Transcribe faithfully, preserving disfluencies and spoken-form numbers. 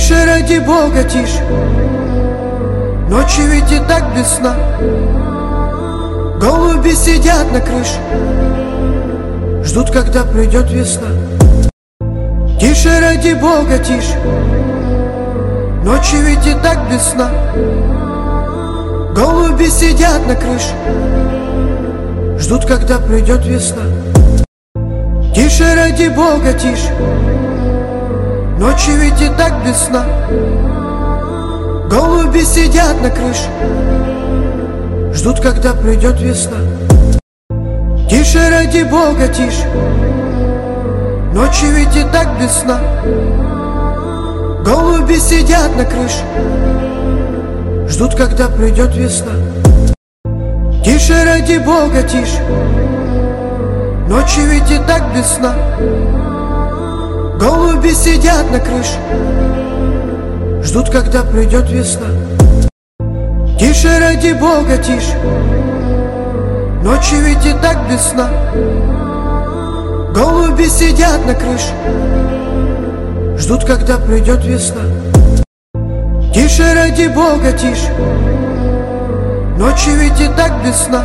Тише, ради Бога, тише. Ночи ведь и так без сна. Голуби сидят на крыше, ждут, когда придет весна. Тише, ради Бога, тише. Ночи ведь и так без сна. Голуби сидят на крыше, ждут, когда придет весна. Тише, ради Бога, тише. Ночи ведь и так без сна. Голуби сидят на крыше, ждут, когда придет весна. Тише, ради Бога, тише. Ночи ведь и так без сна. Голуби сидят на крыше, ждут, когда придет весна. Тише, ради Бога, тише. Ночи ведь и так без сна. Голуби сидят на крыше, ждут, когда придет весна. Тише, ради Бога, тише. Ночи ведь и так без сна. Голуби сидят на крыше, ждут, когда придет весна. Тише, ради Бога, тише. Ночи ведь и так без сна.